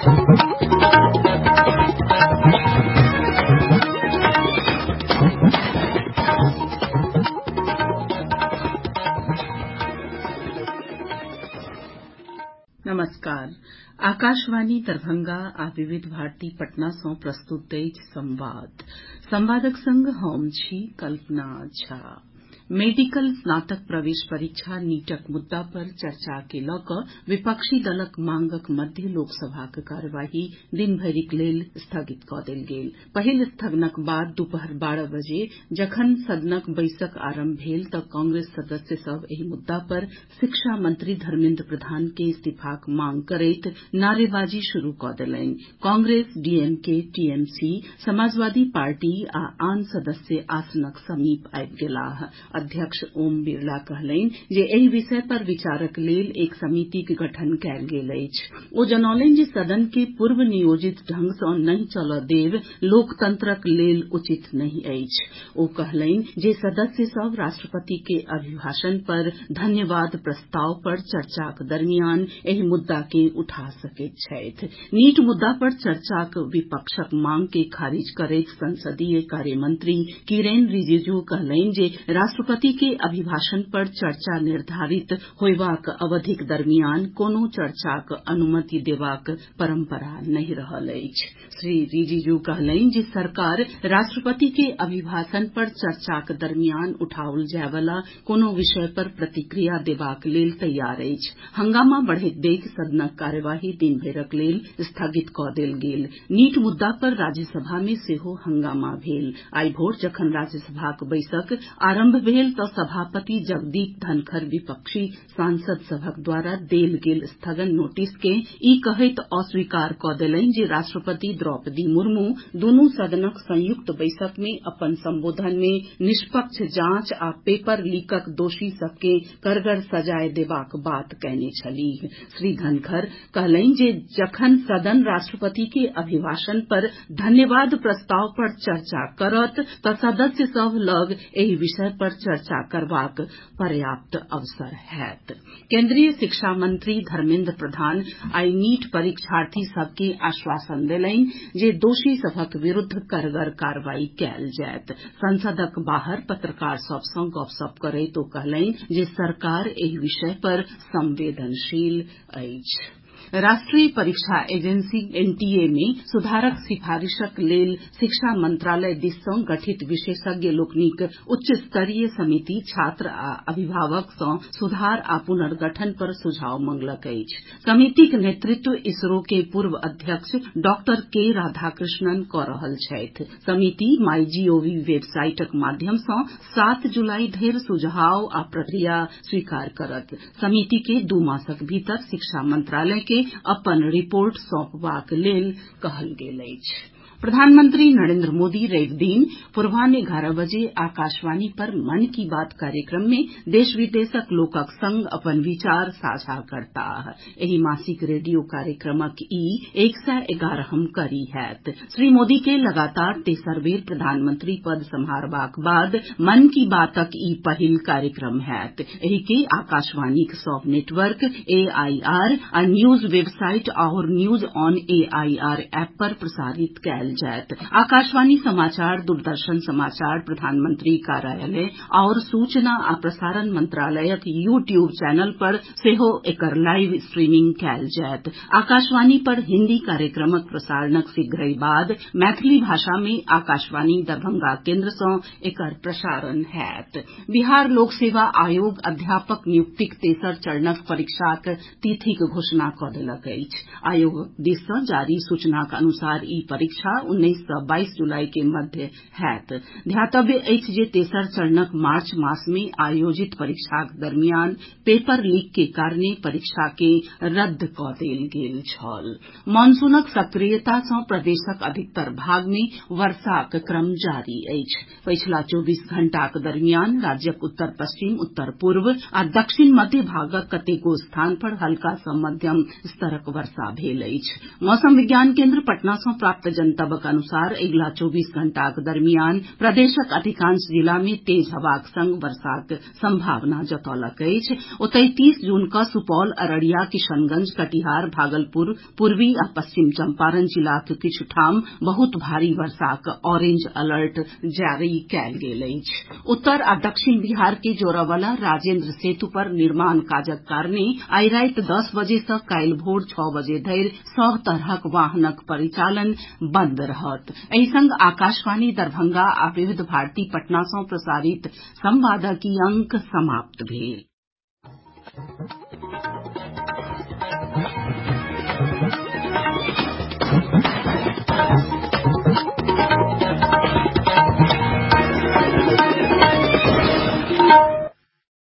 नमस्कार। आकाशवाणी दरभंगा आ विविध भारती पटना सँ प्रस्तुत अछि संवादक संग हम छी कल्पना झा। मेडिकल स्नातक प्रवेश परीक्षा नीटक मुद्दा पर चर्चा के लऽ कऽ विपक्षी दलक मांगक मध्य लोकसभाक कार्यवाही दिन भरिक लेल स्थगित कऽ देल गेल। पहिल स्थगनक बाद दुपहर 12 बजे जखन सदनक बैसक आरंभ भेल तऽ कांग्रेस सदस्य सभ एहि मुद्दा पर शिक्षा मंत्री धर्मेन्द्र प्रधान के इस्तीफाक मांग करैत नारेबाजी शुरू कऽ देलनि। Congress, DMK, TMC, Samajwadi party आ आन सदस्य आसनक समीप आबि गेलाह। अध्यक्ष ओम बिरला कहलनि जे एहि विषय पर विचारक लेल एक समितिक गठन कयल गेल अछि। ओ जनौलनि जे सदन के पूर्व नियोजित ढंग सँ नहि चलऽ देब लोकतंत्रक लेल उचित नहि अछि। ओ कहलनि जे सदस्य सभ राष्ट्रपति के अभिभाषण पर धन्यवाद प्रस्ताव पर चर्चाक दरमियान एहि मुद्दा के उठा सकैत छथि। नीट मुद्दा पर चर्चाक विपक्षक मांग के खारिज करैत संसदीय कार्य मंत्री किरेन रिजिजू कहलनि जे राष्ट्रपति के अभिभाषण पर चर्चा निर्धारित होयबाक अवधिक दरमियान कोनो चर्चाक अनुमति देबाक परंपरा नहि रहल अछि। श्री रिजिजू कहलनि जे सरकार राष्ट्रपति के अभिभाषण पर चर्चाक दरमियान उठाओल जाय वाला कोनो विषय पर प्रतिक्रिया देबाक लेल तैयार अछि। हंगामा बढ़ैत देखि सदनक कार्यवाही दिन भरिक लेल स्थगित कऽ देल गेल। नीट मुद्दा पर राज्यसभा मे सेहो हंगामा भेल। आइ भोर जखन राज्यसभाक बैसक आरंभ भेल तऽ सभापति जगदीप धनखड़ विपक्षी सांसद सभक द्वारा देल गेल स्थगन नोटिस के ई कहैत अस्वीकार कऽ देलनि जे राष्ट्रपति द्रौपदी मुर्मू दुनू सदनक संयुक्त बैसक मे अपन संबोधन मे निष्पक्ष जांच आ पेपर लीकक दोषी सभ के कड़गर सजाय देबाक बात कयने छलीह। श्री धनखड़ कहलनि जे जखन सदन राष्ट्रपति के अभिभाषण पर धन्यवाद प्रस्ताव पर चर्चा करत तऽ सदस्य सभ लग एहि विषय पर चर्चा करबाक पर्याप्त अवसर होयत। केंद्रीय शिक्षा मंत्री धर्मेन्द्र प्रधान आइ नीट परीक्षार्थी सभ के आश्वासन देलनि जे दोषी सभक विरूद्ध कड़गर कार्रवाई कयल जायत। संसदक बाहर पत्रकार सभ सँ गपशप करैत ओ कहलनि जे सरकार एहि विषय पर संवेदनशील अछि। राष्ट्रीय परीक्षा एजेंसी एनटीए मे सुधारक सिफारिशक लेल शिक्षा मंत्रालय दिस सँ गठित विशेषज्ञ लोकनिक उच्च स्तरीय समिति छात्र आ अभिभावक सँ सुधार आ पुनर्गठन पर सुझाव मंगलक अछि। समितिक नेतृत्व इसरो के पूर्व अध्यक्ष डॉक्टर के राधाकृष्णन कऽ रहल छथि। समिति माईजीओवी वेबसाइटक माध्यम सँ 7 जुलाई धरि सुझाव आ प्रक्रिया स्वीकार करत। समिति के 2 मासक भीतर शिक्षा मंत्रालय के अपन रिपोर्ट सौंपबाक लेल कहल गेल अछि। प्रधानमंत्री नरेंद्र मोदी रवि दिन पूर्वाह्न 11 बजे आकाशवाणी पर मन की बात कार्यक्रम में देश विदेशक लोकक संग अपन विचार साझा करताह। एहि मासिक रेडियो कार्यक्रमक ई 111वीं कड़ी होयत। श्री मोदी के लगातार तेसर बेर प्रधानमंत्री पद संभारबाक बाद मन की बातक ई पहिल कार्यक्रम होयत। एहि के आकाशवाणीक सब नेटवर्क, AIR आ न्यूज वेबसाइट और न्यूज ऑन AIR ऐप पर प्रसारित कयल जायत। आकाशवाणी समाचार, दूरदर्शन समाचार, प्रधानमंत्री कार्यालय और सूचना आ प्रसारण मंत्रालयक YouTube चैनल पर सेहो एकर लाइव स्ट्रीमिंग कयल जायत। आकाशवाणी पर हिन्दी कार्यक्रमक प्रसारणक शीघ्रहि बाद मैथिली भाषा में आकाशवाणी दरभंगा केन्द्र सँ एकर प्रसारण होयत। बिहार लोक सेवा आयोग अध्यापक नियुक्तिक तेसर चरणक परीक्षाक तिथिक घोषणा कऽ देलक अछि। आयोगक दिस सँ जारी सूचनाक अनुसार ई परीक्षा 19 सँ 22 जुलाई के मध्य होयत। ध्यातव्य अछि जे तेसर चरणक मार्च मास में आयोजित परीक्षाक दरमियान पेपर लीक के कारणे परीक्षा के रद्द कऽ देल गेल छल। मॉनसूनक सक्रियता सँ प्रदेशक अधिकतर भाग में वर्षाक क्रम जारी अछि। पछिला 24 घंटाक दरमियान राज्यक उत्तर पश्चिम, उत्तर पूर्व आ दक्षिण मध्य भागक कतेको स्थान पर हल्का सँ मध्यम स्तरक वर्षा भेल अछि। मौसम विज्ञान केन्द्र पटना सँ प्राप्त जनतब यादवक अनुसार अगिला 24 घंटाक दरमियान प्रदेशक अधिकांश जिला मे तेज हवाक संग वर्षाक संभावना जतौलक अछि। ओतहि 30 जून कऽ सुपौल, अररिया, किशनगंज, कटिहार, भागलपुर, पूर्वी आ पश्चिम चंपारण जिलाक किछु ठाम बहुत भारी वर्षाक ऑरेंज अलर्ट जारी कयल गेल अछि। उत्तर आ दक्षिण बिहार के जोड़य वला राजेन्द्र सेतु पर निर्माण काजक कारणे आइ राति 10 बजे सँ काल्हि भोर 6 बजे धरि सभ तरहक वाहनक परिचालन बंद रहत। एहि संग आकाशवाणी दरभंगा आ विविध भारती पटना सँ प्रसारित संवादक ई अंक समाप्त भेल।